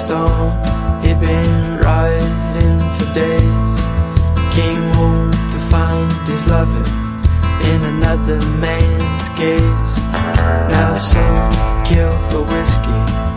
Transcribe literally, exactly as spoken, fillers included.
storm. He'd been riding for days, came home to find his lover in another man's gaze. Now some kill for whiskey,